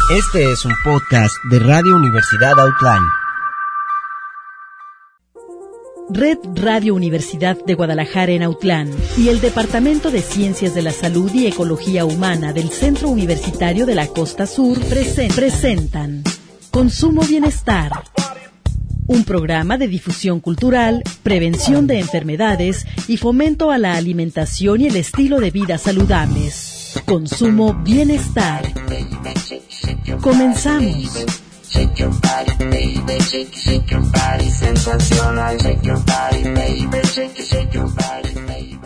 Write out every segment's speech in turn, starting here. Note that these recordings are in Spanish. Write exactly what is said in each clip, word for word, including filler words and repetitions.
Este es un podcast de Radio Universidad Outline. Red Radio Universidad de Guadalajara en Autlán y el Departamento de Ciencias de la Salud y Ecología Humana del Centro Universitario de la Costa Sur presen- presentan Consumo Bienestar, un programa de difusión cultural, prevención de enfermedades y fomento a la alimentación y el estilo de vida saludables. Consumo Bienestar. Comenzamos. Shake your body, baby, shake, shake your body, sensacional, shake your body, baby, shake, shake your body, baby.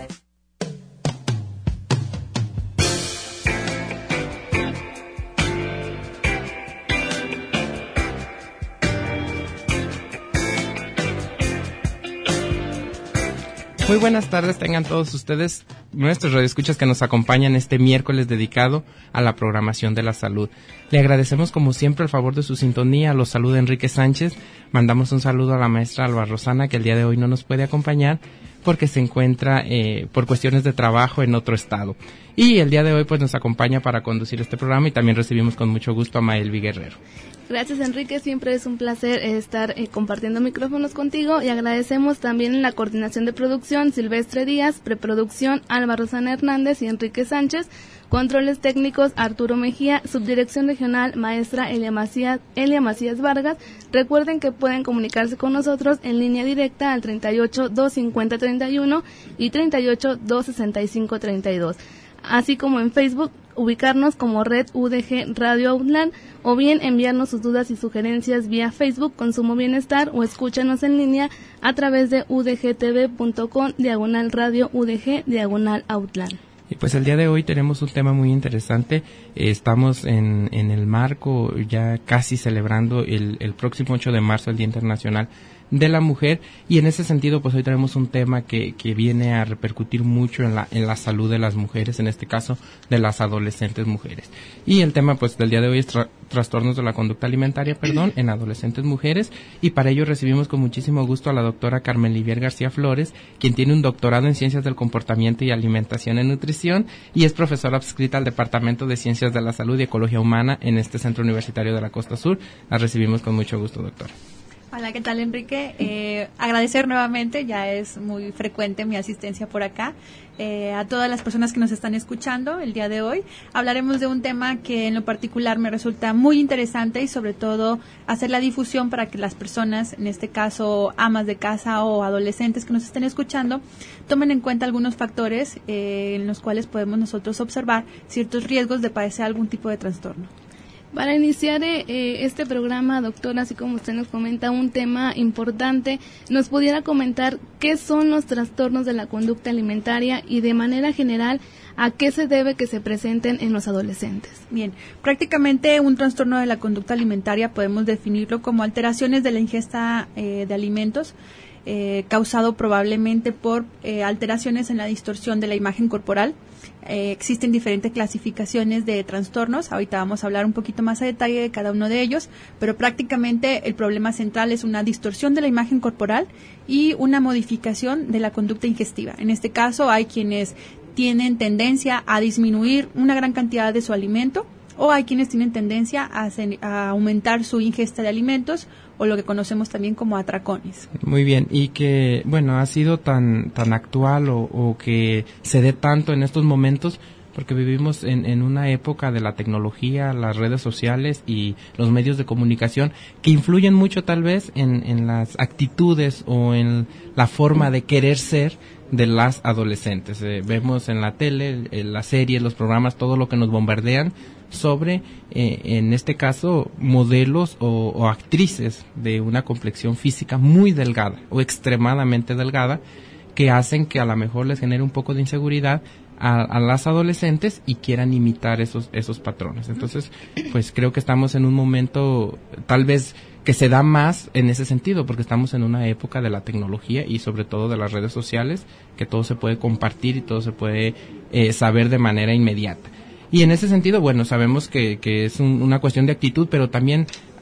Muy buenas tardes tengan todos ustedes, nuestros radioescuchas que nos acompañan este miércoles dedicado a la programación de la salud. Le agradecemos como siempre el favor de su sintonía, los saluda Enrique Sánchez, mandamos un saludo a la maestra Alba Rosana que el día de hoy no nos puede acompañar porque se encuentra eh, por cuestiones de trabajo en otro estado. Y el día de hoy pues nos acompaña para conducir este programa y también recibimos con mucho gusto a Maelvi Guerrero. Gracias, Enrique, siempre es un placer estar eh, compartiendo micrófonos contigo y agradecemos también la coordinación de producción Silvestre Díaz, preproducción Alba Rosana Hernández y Enrique Sánchez, controles técnicos Arturo Mejía, subdirección regional maestra Elia Macías, Elia Macías Vargas. Recuerden que pueden comunicarse con nosotros en línea directa al treinta y ocho, doscientos cincuenta, treinta y uno y treinta y ocho, doscientos sesenta y cinco, treinta y dos. Así como en Facebook, ubicarnos como Red U D G Radio Outland, o bien enviarnos sus dudas y sugerencias vía Facebook Consumo Bienestar, o escúchanos en línea a través de udgtv.com diagonal radio udg diagonal Outland. Y pues el día de hoy tenemos un tema muy interesante. Eh, estamos en, en el marco ya casi celebrando el, el próximo ocho de marzo, el Día Internacional de la Mujer, y en ese sentido pues hoy tenemos un tema que, que viene a repercutir mucho en la, en la salud de las mujeres, en este caso de las adolescentes mujeres. Y el tema pues del día de hoy es tra- trastornos de la conducta alimentaria, perdón, en adolescentes mujeres, y para ello recibimos con muchísimo gusto a la doctora Carmen Livier García Flores, quien tiene un doctorado en Ciencias del Comportamiento y Alimentación en Nutrición, y es profesora adscrita al Departamento de Ciencias de la Salud y Ecología Humana en este Centro Universitario de la Costa Sur. La recibimos con mucho gusto, doctora. Hola, ¿qué tal, Enrique? Eh, agradecer nuevamente, ya es muy frecuente mi asistencia por acá. Eh, a todas las personas que nos están escuchando el día de hoy, hablaremos de un tema que en lo particular me resulta muy interesante y sobre todo hacer la difusión para que las personas, en este caso amas de casa o adolescentes que nos estén escuchando, tomen en cuenta algunos factores eh, en los cuales podemos nosotros observar ciertos riesgos de padecer algún tipo de trastorno. Para iniciar eh, este programa, doctora, así como usted nos comenta, un tema importante, ¿nos pudiera comentar qué son los trastornos de la conducta alimentaria y de manera general a qué se debe que se presenten en los adolescentes? Bien, prácticamente un trastorno de la conducta alimentaria podemos definirlo como alteraciones de la ingesta eh, de alimentos, eh, causado probablemente por eh, alteraciones en la distorsión de la imagen corporal. Eh, existen diferentes clasificaciones de trastornos, ahorita vamos a hablar un poquito más a detalle de cada uno de ellos, pero prácticamente el problema central es una distorsión de la imagen corporal y una modificación de la conducta ingestiva. En este caso hay quienes tienen tendencia a disminuir una gran cantidad de su alimento, o hay quienes tienen tendencia a, a aumentar su ingesta de alimentos, o lo que conocemos también como atracones. Muy bien, y que, bueno, ha sido tan tan actual o, o que se dé tanto en estos momentos porque vivimos en, en una época de la tecnología, las redes sociales y los medios de comunicación que influyen mucho tal vez en, en las actitudes o en la forma de querer ser de las adolescentes. Eh, vemos en la tele, en las series, los programas, todo lo que nos bombardean sobre, eh, en este caso, modelos o, o actrices de una complexión física muy delgada o extremadamente delgada, que hacen que a lo mejor les genere un poco de inseguridad a, a las adolescentes y quieran imitar esos esos patrones. Entonces, pues creo que estamos en un momento tal vez que se da más en ese sentido, porque estamos en una época de la tecnología y sobre todo de las redes sociales, que todo se puede compartir y todo se puede eh, saber de manera inmediata. Y en ese sentido, bueno, sabemos que, que es un, una cuestión de actitud, pero también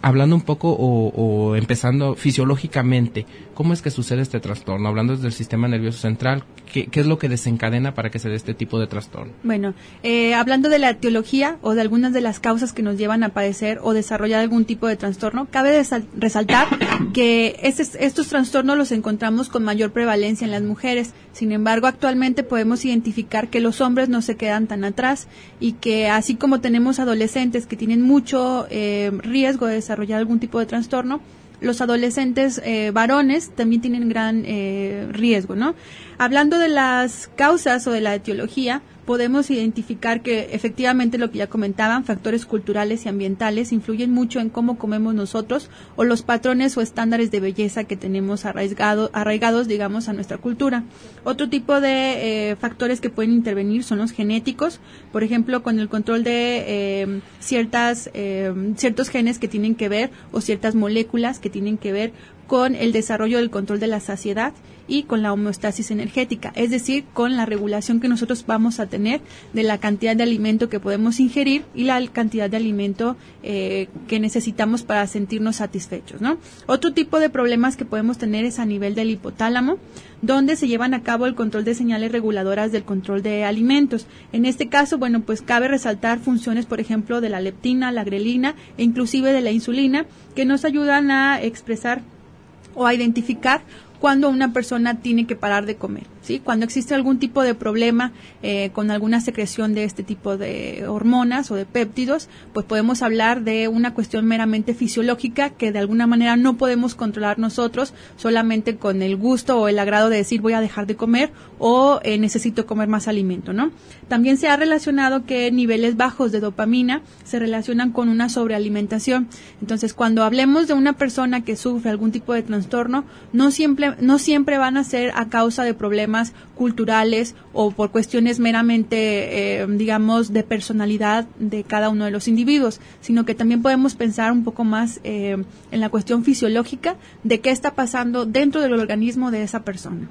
hablando un poco o, o empezando fisiológicamente, ¿cómo es que sucede este trastorno? Hablando desde el sistema nervioso central, ¿qué, qué es lo que desencadena para que se dé este tipo de trastorno? Bueno, eh, hablando de la etiología o de algunas de las causas que nos llevan a padecer o desarrollar algún tipo de trastorno, cabe desal- resaltar que estes, estos trastornos los encontramos con mayor prevalencia en las mujeres. Sin embargo, actualmente podemos identificar que los hombres no se quedan tan atrás y que así como tenemos adolescentes que tienen mucho eh, riesgo de desarrollar algún tipo de trastorno, los adolescentes eh, varones también tienen gran eh, riesgo, ¿no? Hablando de las causas o de la etiología, podemos identificar que efectivamente lo que ya comentaban, factores culturales y ambientales influyen mucho en cómo comemos nosotros o los patrones o estándares de belleza que tenemos arraigado, arraigados, digamos, a nuestra cultura. Otro tipo de eh, factores que pueden intervenir son los genéticos, por ejemplo, con el control de eh, ciertas eh, ciertos genes que tienen que ver o ciertas moléculas que tienen que ver con el desarrollo del control de la saciedad y con la homeostasis energética, es decir, con la regulación que nosotros vamos a tener de la cantidad de alimento que podemos ingerir y la cantidad de alimento eh, que necesitamos para sentirnos satisfechos, ¿no? Otro tipo de problemas que podemos tener es a nivel del hipotálamo, donde se llevan a cabo el control de señales reguladoras del control de alimentos. En este caso, bueno, pues cabe resaltar funciones, por ejemplo, de la leptina, la grelina e inclusive de la insulina, que nos ayudan a expresar o a identificar cuando una persona tiene que parar de comer, ¿sí? Cuando existe algún tipo de problema eh, con alguna secreción de este tipo de hormonas o de péptidos, pues podemos hablar de una cuestión meramente fisiológica que de alguna manera no podemos controlar nosotros solamente con el gusto o el agrado de decir voy a dejar de comer o eh, necesito comer más alimento, ¿no? También se ha relacionado que niveles bajos de dopamina se relacionan con una sobrealimentación. Entonces, cuando hablemos de una persona que sufre algún tipo de trastorno, no siempre no siempre van a ser a causa de problemas culturales o por cuestiones meramente, eh, digamos, de personalidad de cada uno de los individuos, sino que también podemos pensar un poco más eh, en la cuestión fisiológica de qué está pasando dentro del organismo de esa persona.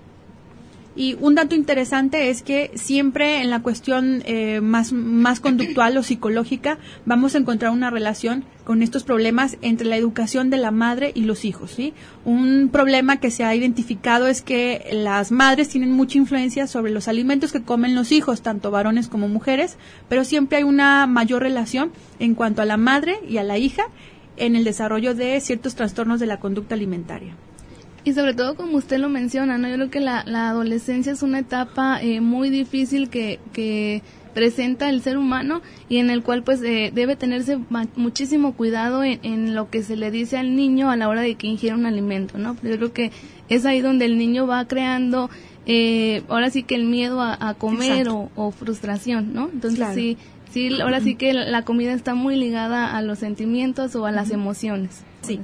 Y un dato interesante es que siempre en la cuestión eh, más, más conductual o psicológica vamos a encontrar una relación con estos problemas entre la educación de la madre y los hijos, ¿sí? Un problema que se ha identificado es que las madres tienen mucha influencia sobre los alimentos que comen los hijos, tanto varones como mujeres, pero siempre hay una mayor relación en cuanto a la madre y a la hija en el desarrollo de ciertos trastornos de la conducta alimentaria. Y sobre todo, como usted lo menciona, ¿no? Yo creo que la, la adolescencia es una etapa eh, muy difícil que, que presenta el ser humano y en el cual pues eh, debe tenerse ma- muchísimo cuidado en, en lo que se le dice al niño a la hora de que ingiera un alimento, ¿no? Yo creo que es ahí donde el niño va creando, eh, ahora sí que el miedo a, a comer o, o frustración, ¿no? Entonces claro. sí, sí, ahora sí que la comida está muy ligada a los sentimientos o a las uh-huh. emociones. Sí.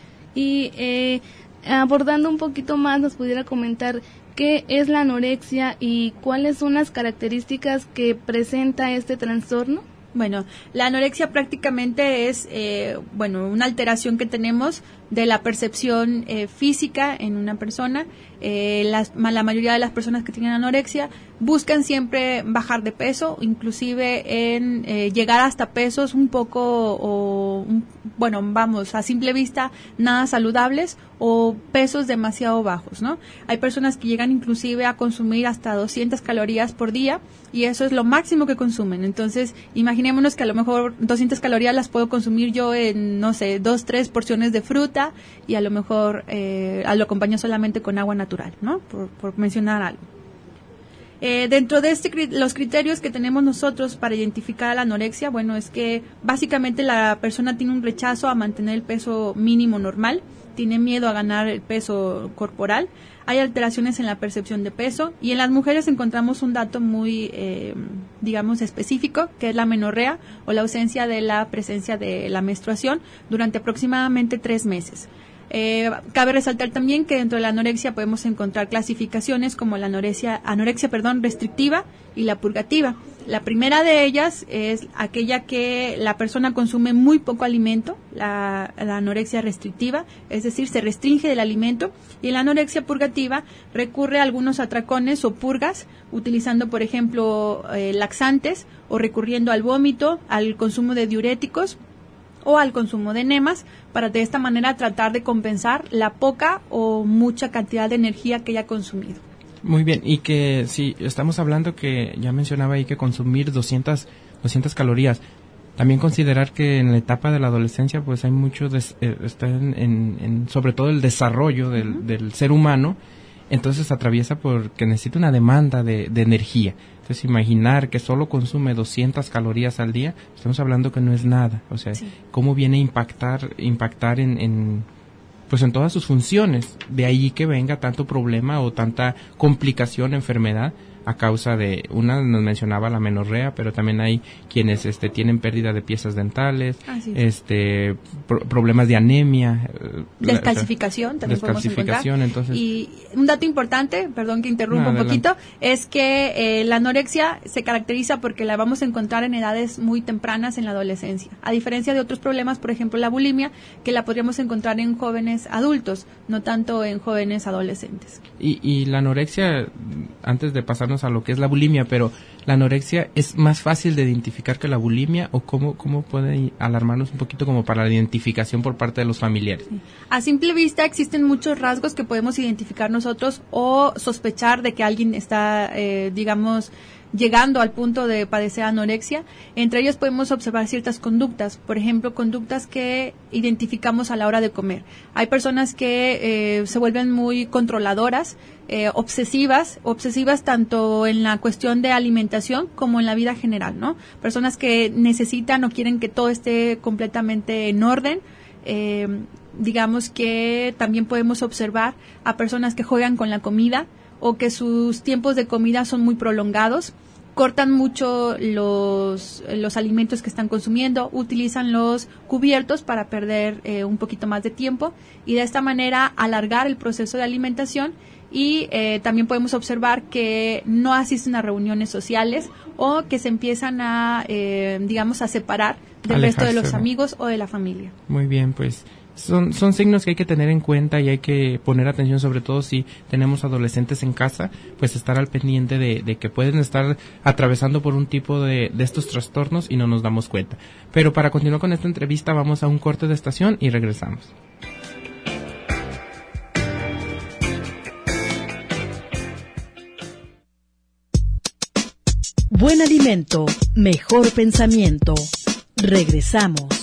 Y eh, abordando un poquito más, nos pudiera comentar qué es la anorexia y cuáles son las características que presenta este trastorno. Bueno, la anorexia prácticamente es, eh, bueno, una alteración que tenemos de la percepción eh, física en una persona. Eh, las, la mayoría de las personas que tienen anorexia buscan siempre bajar de peso, inclusive en eh, llegar hasta pesos un poco, o un, bueno, vamos, a simple vista, nada saludables o pesos demasiado bajos, ¿no? Hay personas que llegan inclusive a consumir hasta doscientas calorías por día y eso es lo máximo que consumen. Entonces, imaginémonos que a lo mejor doscientas calorías las puedo consumir yo en, no sé, dos, tres porciones de fruta y a lo mejor eh, lo acompaño solamente con agua natural, ¿no? Por, por mencionar algo. Eh, dentro de este, los criterios que tenemos nosotros para identificar a la anorexia, bueno, es que básicamente la persona tiene un rechazo a mantener el peso mínimo normal, tiene miedo a ganar el peso corporal, hay alteraciones en la percepción de peso y en las mujeres encontramos un dato muy, eh, digamos, específico, que es la menorrea o la ausencia de la presencia de la menstruación durante aproximadamente tres meses. Eh, cabe resaltar también que dentro de la anorexia podemos encontrar clasificaciones como la anorexia, anorexia perdón, restrictiva y la purgativa. La primera de ellas es aquella que la persona consume muy poco alimento, la, la anorexia restrictiva, es decir, se restringe del alimento, y la anorexia purgativa recurre a algunos atracones o purgas, utilizando, por ejemplo, eh, laxantes o recurriendo al vómito, al consumo de diuréticos, o al consumo de enemas, para de esta manera tratar de compensar la poca o mucha cantidad de energía que haya consumido. Muy bien, y que si estamos hablando que ya mencionaba ahí que consumir doscientas calorías, también considerar que en la etapa de la adolescencia pues hay mucho, des, eh, está en, en, en sobre todo el desarrollo del, uh-huh. del ser humano, entonces atraviesa porque necesita una demanda de, de energía. Entonces imaginar que solo consume doscientas calorías al día, estamos hablando que no es nada, o sea, sí. cómo viene a impactar, impactar en, en pues en todas sus funciones, de ahí que venga tanto problema o tanta complicación, enfermedad, a causa de, una nos mencionaba la menorrea, pero también hay quienes este tienen pérdida de piezas dentales, este pro- problemas de anemia, descalcificación, la, también descalcificación, podemos encontrar. Entonces, y un dato importante, perdón que interrumpa no, un poquito, es que eh, la anorexia se caracteriza porque la vamos a encontrar en edades muy tempranas en la adolescencia, a diferencia de otros problemas, por ejemplo la bulimia, que la podríamos encontrar en jóvenes adultos, no tanto en jóvenes adolescentes. Y, y la anorexia, antes de pasarnos a lo que es la bulimia, pero la anorexia es más fácil de identificar que la bulimia, o cómo, cómo puede alarmarnos un poquito como para la identificación por parte de los familiares. Sí. A simple vista existen muchos rasgos que podemos identificar nosotros o sospechar de que alguien está, eh, digamos, llegando al punto de padecer anorexia. Entre ellos podemos observar ciertas conductas, por ejemplo, conductas que identificamos a la hora de comer. Hay personas que eh, se vuelven muy controladoras, eh, obsesivas, obsesivas tanto en la cuestión de alimentación como en la vida general, ¿no? Personas que necesitan o quieren que todo esté completamente en orden. Eh, digamos que también podemos observar a personas que juegan con la comida, o que sus tiempos de comida son muy prolongados, cortan mucho los, los alimentos que están consumiendo, utilizan los cubiertos para perder eh, un poquito más de tiempo y de esta manera alargar el proceso de alimentación. Y eh, también podemos observar que no asisten a reuniones sociales o que se empiezan a, eh, digamos, a separar del Alejarse, resto de los amigos o de la familia. Muy bien, pues Son, son signos que hay que tener en cuenta y hay que poner atención, sobre todo si tenemos adolescentes en casa, pues estar al pendiente de, de que pueden estar atravesando por un tipo de, de estos trastornos y no nos damos cuenta. Pero para continuar con esta entrevista vamos a un corte de estación y regresamos. Buen alimento, mejor pensamiento. Regresamos.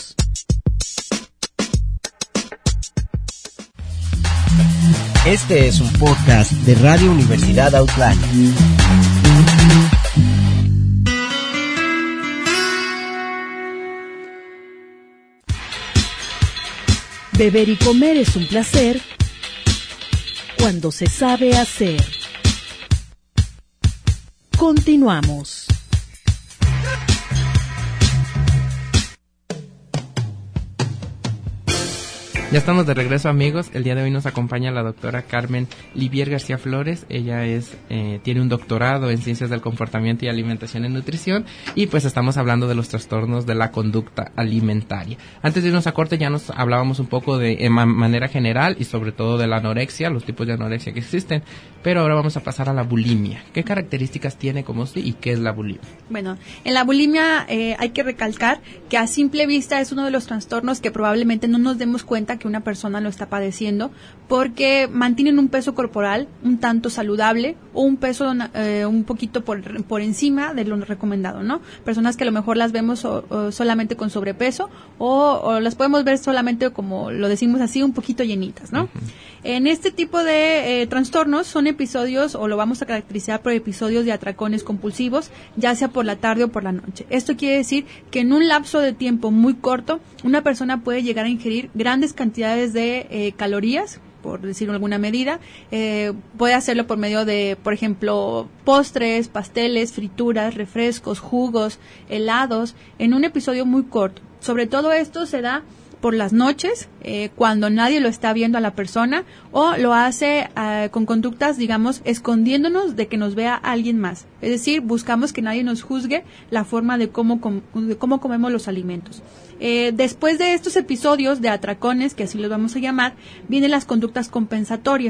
Este es un podcast de Radio Universidad Outland. Beber y comer es un placer cuando se sabe hacer. Continuamos. Ya estamos de regreso, amigos. El día de hoy nos acompaña la doctora Carmen Livier García Flores. Ella es eh, tiene un doctorado en Ciencias del Comportamiento y Alimentación y Nutrición, y pues estamos hablando de los trastornos de la conducta alimentaria. Antes de irnos a corte ya nos hablábamos un poco de en ma- manera general y sobre todo de la anorexia, los tipos de anorexia que existen, pero ahora vamos a pasar a la bulimia. ¿Qué características tiene como sí y qué es la bulimia? Bueno, en la bulimia eh, hay que recalcar que a simple vista es uno de los trastornos que probablemente no nos demos cuenta que una persona lo está padeciendo, porque mantienen un peso corporal un tanto saludable o un peso eh, un poquito por, por encima de lo recomendado, ¿no? Personas que a lo mejor las vemos o, o solamente con sobrepeso o, o las podemos ver solamente, como lo decimos así, un poquito llenitas, ¿no? Uh-huh. En este tipo de eh, trastornos son episodios, o lo vamos a caracterizar por episodios de atracones compulsivos, ya sea por la tarde o por la noche. Esto quiere decir que en un lapso de tiempo muy corto, una persona puede llegar a ingerir grandes cantidades de eh, calorías, por decir alguna medida. Eh, puede hacerlo por medio de, por ejemplo, postres, pasteles, frituras, refrescos, jugos, helados, en un episodio muy corto. Sobre todo esto se da por las noches, eh, cuando nadie lo está viendo a la persona, o lo hace uh, con conductas, digamos, escondiéndonos de que nos vea alguien más. Es decir, buscamos que nadie nos juzgue la forma de cómo, com- de cómo comemos los alimentos. Eh, después de estos episodios de atracones, que así los vamos a llamar, vienen las conductas compensatorias.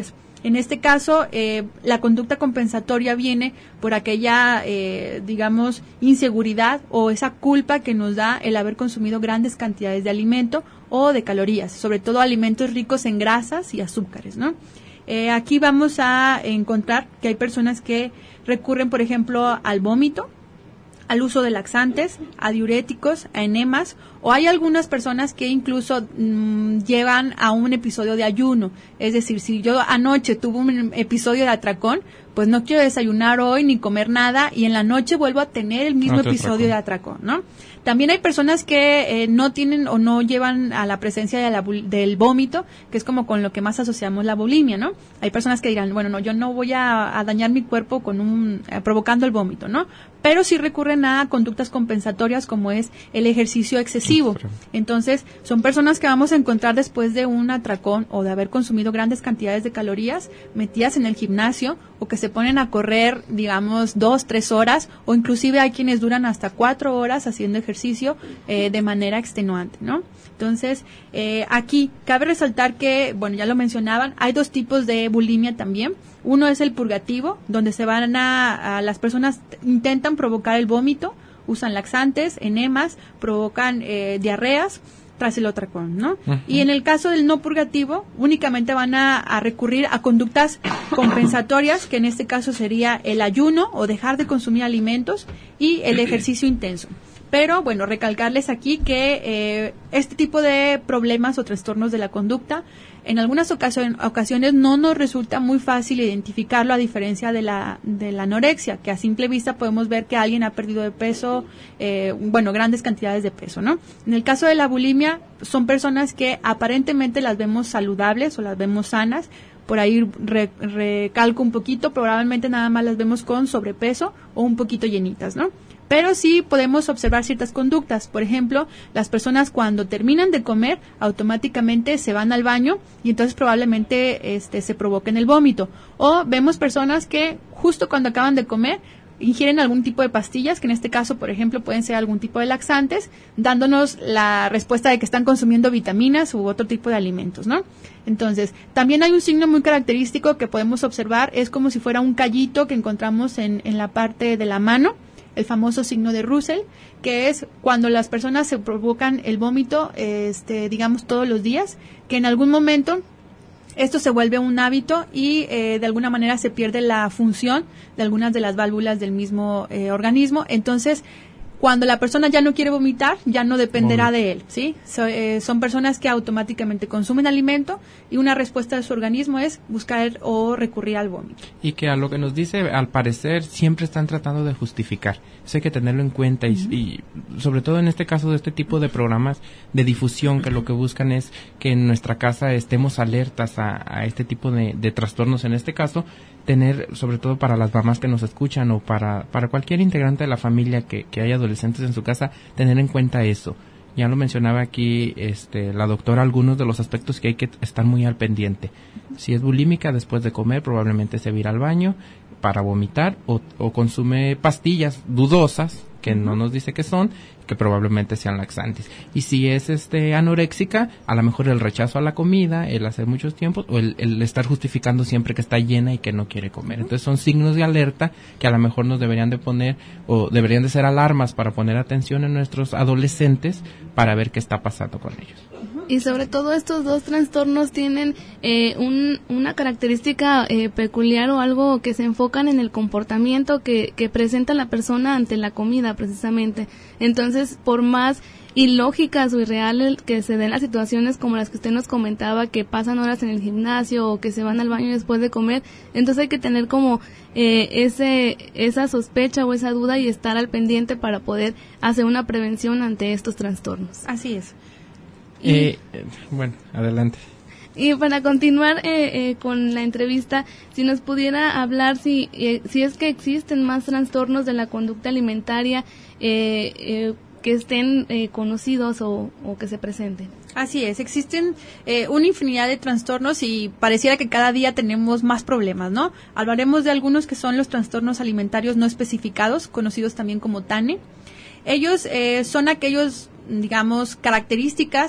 En este caso, eh, la conducta compensatoria viene por aquella, eh, digamos, inseguridad o esa culpa que nos da el haber consumido grandes cantidades de alimento o de calorías, sobre todo alimentos ricos en grasas y azúcares, ¿no? Eh, aquí vamos a encontrar que hay personas que recurren, por ejemplo, al vómito, al uso de laxantes, a diuréticos, a enemas, o hay algunas personas que incluso mmm, llevan a un episodio de ayuno. Es decir, si yo anoche tuve un episodio de atracón, pues no quiero desayunar hoy ni comer nada y en la noche vuelvo a tener el mismo Otro episodio atracón. de atracón, ¿no? También hay personas que eh, no tienen o no llevan a la presencia de la, del vómito, que es como con lo que más asociamos la bulimia, ¿no? Hay personas que dirán, bueno, no, yo no voy a, a dañar mi cuerpo con un eh, provocando el vómito, ¿no? Pero sí recurren a conductas compensatorias como es el ejercicio excesivo. Entonces, son personas que vamos a encontrar después de un atracón o de haber consumido grandes cantidades de calorías metidas en el gimnasio o que se ponen a correr, digamos, dos, tres horas o inclusive hay quienes duran hasta cuatro horas haciendo ejercicio eh, de manera extenuante, ¿no? Entonces, eh, aquí cabe resaltar que, bueno, ya lo mencionaban, hay dos tipos de bulimia también. Uno es el purgativo, donde se van a, a las personas intentan provocar el vómito, usan laxantes, enemas, provocan eh, diarreas tras el atracón, ¿no? Uh-huh. Y en el caso del no purgativo, únicamente van a, a recurrir a conductas compensatorias, que en este caso sería el ayuno o dejar de consumir alimentos y el ejercicio intenso. Pero, bueno, recalcarles aquí que eh, este tipo de problemas o trastornos de la conducta, en algunas ocasión, ocasiones no nos resulta muy fácil identificarlo a diferencia de la, de la anorexia, que a simple vista podemos ver que alguien ha perdido de peso, eh, bueno, grandes cantidades de peso, ¿no? En el caso de la bulimia, son personas que aparentemente las vemos saludables o las vemos sanas. Por ahí re, recalco un poquito, probablemente nada más las vemos con sobrepeso o un poquito llenitas, ¿no? Pero sí podemos observar ciertas conductas. Por ejemplo, las personas cuando terminan de comer, automáticamente se van al baño y entonces probablemente este, se provoquen el vómito. O vemos personas que justo cuando acaban de comer, ingieren algún tipo de pastillas, que en este caso, por ejemplo, pueden ser algún tipo de laxantes, dándonos la respuesta de que están consumiendo vitaminas u otro tipo de alimentos, ¿no? Entonces, también hay un signo muy característico que podemos observar, es como si fuera un callito que encontramos en, en la parte de la mano, el famoso signo de Russell, que es cuando las personas se provocan el vómito, este, digamos, todos los días, que en algún momento esto se vuelve un hábito y eh, de alguna manera se pierde la función de algunas de las válvulas del mismo eh, organismo. Entonces, cuando la persona ya no quiere vomitar, ya no dependerá Vomit. de él, ¿sí? So, eh, son personas que automáticamente consumen alimento y una respuesta de su organismo es buscar o recurrir al vómito. Y que a lo que nos dice, al parecer, siempre están tratando de justificar. Eso hay que tenerlo en cuenta y, uh-huh. y sobre todo en este caso de este tipo de programas de difusión que lo que buscan es que en nuestra casa estemos alertas a, a este tipo de, de trastornos. En este caso, tener, sobre todo para las mamás que nos escuchan o para, para cualquier integrante de la familia que, que haya adolescentes en su casa, tener en cuenta eso. Ya lo mencionaba aquí este, la doctora, algunos de los aspectos que hay que estar muy al pendiente. Si es bulímica, después de comer probablemente se va a ir al baño para vomitar o, o consume pastillas dudosas, que uh-huh. no nos dice qué son, que probablemente sean laxantes. Y si es este anoréxica, a lo mejor el rechazo a la comida, el hacer muchos tiempos, o el, el estar justificando siempre que está llena y que no quiere comer. Entonces son signos de alerta que a lo mejor nos deberían de poner, o deberían de ser alarmas para poner atención en nuestros adolescentes para ver qué está pasando con ellos. Y sobre todo estos dos trastornos tienen eh, un, una característica eh, peculiar o algo que se enfocan en el comportamiento que, que presenta la persona ante la comida precisamente. Entonces, por más ilógicas o irreales que se den las situaciones como las que usted nos comentaba, que pasan horas en el gimnasio o que se van al baño después de comer, entonces hay que tener como eh, ese esa sospecha o esa duda y estar al pendiente para poder hacer una prevención ante estos trastornos. Así es. Y, eh, bueno, adelante. Y para continuar eh, eh, con la entrevista, si nos pudiera hablar si eh, si es que existen más trastornos de la conducta alimentaria eh, eh, que estén eh, conocidos o, o que se presenten. Así es, existen eh, una infinidad de trastornos y pareciera que cada día tenemos más problemas, ¿no? Hablaremos de algunos que son los trastornos alimentarios no especificados, conocidos también como TANE. Ellos eh, son aquellos, digamos, características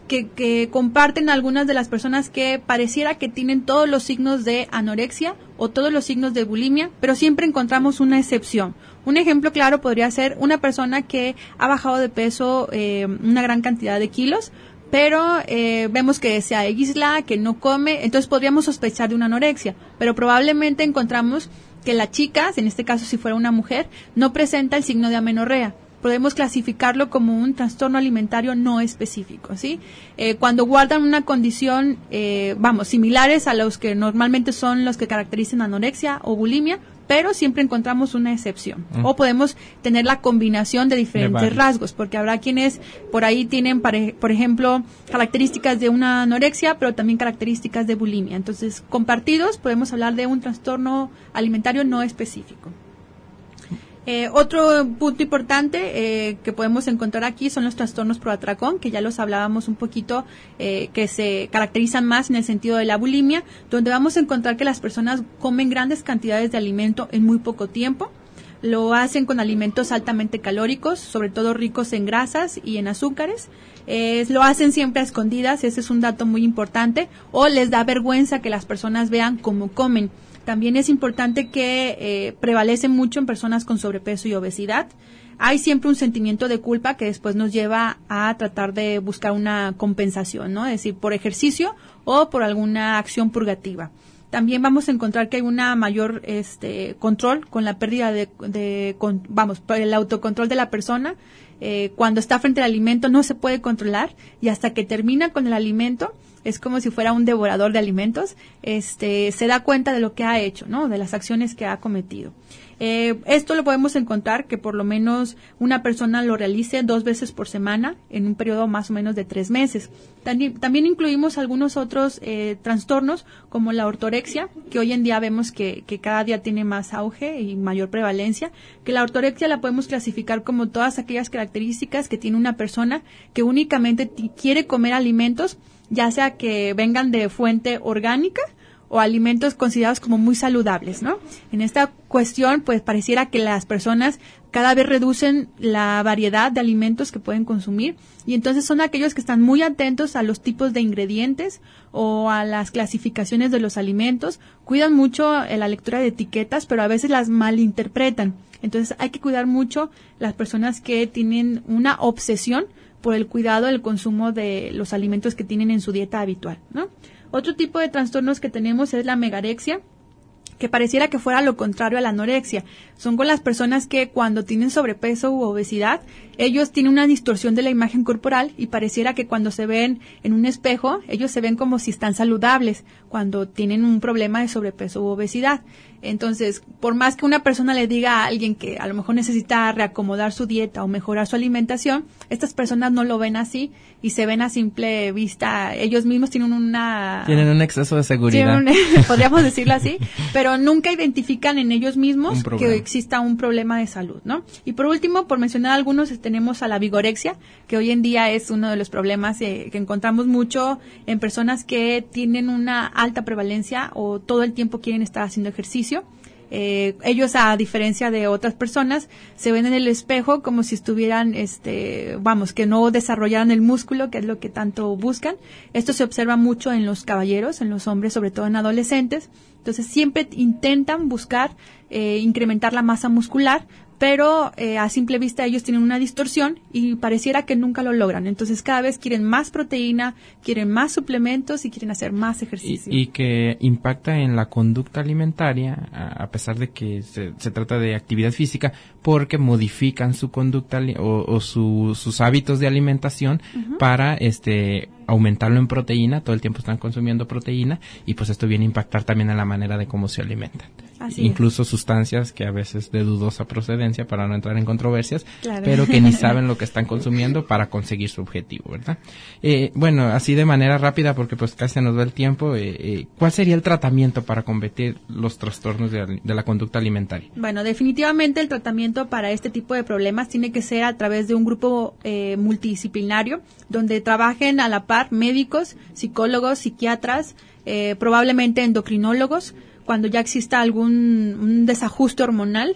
que, que comparten algunas de las personas que pareciera que tienen todos los signos de anorexia o todos los signos de bulimia, pero siempre encontramos una excepción. Un ejemplo claro podría ser una persona que ha bajado de peso eh, una gran cantidad de kilos, pero eh, vemos que se aísla, que no come, entonces podríamos sospechar de una anorexia, pero probablemente encontramos que la chica, en este caso si fuera una mujer, no presenta el signo de amenorrea. Podemos clasificarlo como un trastorno alimentario no específico, ¿sí? Eh, cuando guardan una condición, eh, vamos, similares a los que normalmente son los que caracterizan anorexia o bulimia, pero siempre encontramos una excepción. Mm. O podemos tener la combinación de diferentes de rasgos, porque habrá quienes por ahí tienen, por ejemplo, características de una anorexia, pero también características de bulimia. Entonces, compartidos, podemos hablar de un trastorno alimentario no específico. Eh, otro punto importante eh, que podemos encontrar aquí son los trastornos por atracón, que ya los hablábamos un poquito, eh, que se caracterizan más en el sentido de la bulimia, donde vamos a encontrar que las personas comen grandes cantidades de alimento en muy poco tiempo. Lo hacen con alimentos altamente calóricos, sobre todo ricos en grasas y en azúcares. Eh, lo hacen siempre a escondidas, ese es un dato muy importante, o les da vergüenza que las personas vean cómo comen. También es importante que eh, prevalece mucho en personas con sobrepeso y obesidad. Hay siempre un sentimiento de culpa que después nos lleva a tratar de buscar una compensación, ¿no? Es decir, por ejercicio o por alguna acción purgativa. También vamos a encontrar que hay una mayor este control con la pérdida de, de con, vamos, el autocontrol de la persona. Eh, cuando está frente al alimento no se puede controlar y hasta que termina con el alimento es como si fuera un devorador de alimentos, este, se da cuenta de lo que ha hecho, ¿no? De las acciones que ha cometido. Eh, esto lo podemos encontrar que por lo menos una persona lo realice dos veces por semana en un periodo más o menos de tres meses. También, también incluimos algunos otros eh, trastornos como la ortorexia, que hoy en día vemos que, que cada día tiene más auge y mayor prevalencia, que la ortorexia la podemos clasificar como todas aquellas características que tiene una persona que únicamente t- quiere comer alimentos, ya sea que vengan de fuente orgánica o alimentos considerados como muy saludables, ¿no? En esta cuestión, pues pareciera que las personas cada vez reducen la variedad de alimentos que pueden consumir y entonces son aquellos que están muy atentos a los tipos de ingredientes o a las clasificaciones de los alimentos, cuidan mucho la lectura de etiquetas, pero a veces las malinterpretan. Entonces hay que cuidar mucho las personas que tienen una obsesión por el cuidado del consumo de los alimentos que tienen en su dieta habitual, ¿no? Otro tipo de trastornos que tenemos es la megarexia, que pareciera que fuera lo contrario a la anorexia. Son con las personas que cuando tienen sobrepeso u obesidad, ellos tienen una distorsión de la imagen corporal y pareciera que cuando se ven en un espejo, ellos se ven como si están saludables cuando tienen un problema de sobrepeso u obesidad. Entonces, por más que una persona le diga a alguien que a lo mejor necesita reacomodar su dieta o mejorar su alimentación, estas personas no lo ven así y se ven a simple vista, ellos mismos tienen una... Tienen un exceso de seguridad. Un, podríamos decirlo así, pero nunca identifican en ellos mismos que exista un problema de salud, ¿no? Y por último, por mencionar algunos, tenemos a la vigorexia, que hoy en día es uno de los problemas eh, que encontramos mucho en personas que tienen una alta prevalencia o todo el tiempo quieren estar haciendo ejercicio. Eh, ellos, a diferencia de otras personas, se ven en el espejo como si estuvieran, este, vamos, que no desarrollaran el músculo, que es lo que tanto buscan. Esto se observa mucho en los caballeros, en los hombres, sobre todo en adolescentes. Entonces, siempre intentan buscar eh, incrementar la masa muscular, pero eh, a simple vista ellos tienen una distorsión y pareciera que nunca lo logran. Entonces cada vez quieren más proteína, quieren más suplementos y quieren hacer más ejercicio. Y, y que impacta en la conducta alimentaria, a, a pesar de que se, se trata de actividad física, porque modifican su conducta o, o su, sus hábitos de alimentación uh-huh. para este aumentarlo en proteína, todo el tiempo están consumiendo proteína y pues esto viene a impactar también en la manera de cómo se alimentan. Así Incluso es. Sustancias que a veces de dudosa procedencia, para no entrar en controversias, claro. pero que ni saben lo que están consumiendo para conseguir su objetivo, ¿verdad? Eh, bueno, así de manera rápida, porque pues casi se nos va el tiempo, eh, eh, ¿cuál sería el tratamiento para combatir los trastornos de, de la conducta alimentaria? Bueno, definitivamente el tratamiento para este tipo de problemas tiene que ser a través de un grupo eh, multidisciplinario, donde trabajen a la par médicos, psicólogos, psiquiatras, eh, probablemente endocrinólogos, cuando ya exista algún un desajuste hormonal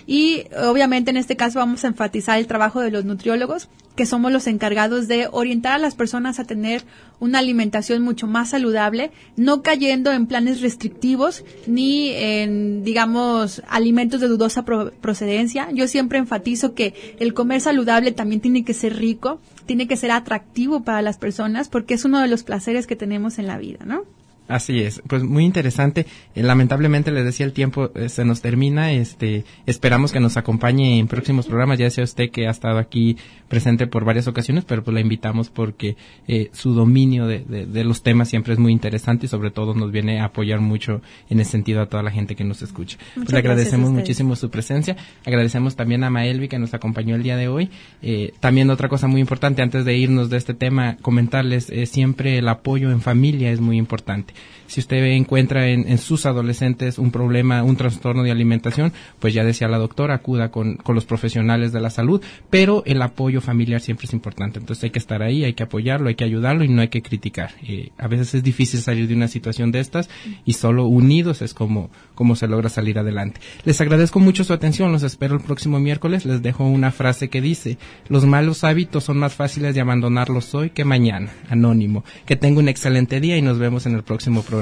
Y obviamente en este caso vamos a enfatizar el trabajo de los nutriólogos, que somos los encargados de orientar a las personas a tener una alimentación mucho más saludable, no cayendo en planes restrictivos ni en, digamos, alimentos de dudosa pro- procedencia. Yo siempre enfatizo que el comer saludable también tiene que ser rico, tiene que ser atractivo para las personas, porque es uno de los placeres que tenemos en la vida, ¿no? Así es, pues muy interesante. Eh, lamentablemente les decía el tiempo eh, se nos termina. Este, esperamos que nos acompañe en próximos programas. Ya sea usted que ha estado aquí presente por varias ocasiones, pero pues la invitamos porque eh, su dominio de, de, de los temas siempre es muy interesante y sobre todo nos viene a apoyar mucho en ese sentido a toda la gente que nos escucha. Pues le agradecemos muchísimo su presencia. Agradecemos también a Maelvi que nos acompañó el día de hoy. Eh, también otra cosa muy importante antes de irnos de este tema, comentarles eh, siempre el apoyo en familia es muy importante. Si usted encuentra en, en sus adolescentes un problema, un trastorno de alimentación, pues ya decía la doctora, acuda con, con los profesionales de la salud, pero el apoyo familiar siempre es importante. Entonces hay que estar ahí, hay que apoyarlo, hay que ayudarlo y no hay que criticar. Eh, a veces es difícil salir de una situación de estas y solo unidos es como, como se logra salir adelante. Les agradezco mucho su atención, los espero el próximo miércoles. Les dejo una frase que dice: los malos hábitos son más fáciles de abandonarlos hoy que mañana. Anónimo. Que tenga un excelente día y nos vemos en el próximo programa.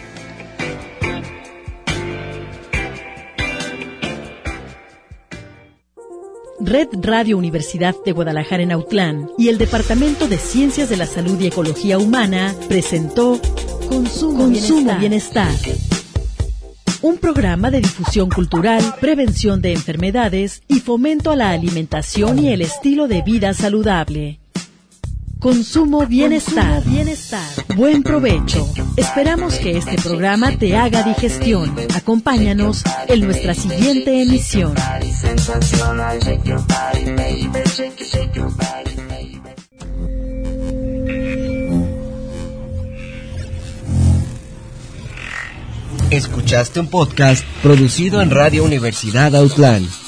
Red Radio Universidad de Guadalajara en Autlán y el Departamento de Ciencias de la Salud y Ecología Humana presentó Consumo, Consumo Bienestar. Bienestar. Un programa de difusión cultural, prevención de enfermedades y fomento a la alimentación y el estilo de vida saludable. Consumo bienestar. Consumo bienestar. Buen provecho. Esperamos que este programa te haga digestión. Acompáñanos en nuestra siguiente emisión. Escuchaste un podcast producido en Radio Universidad Autlán.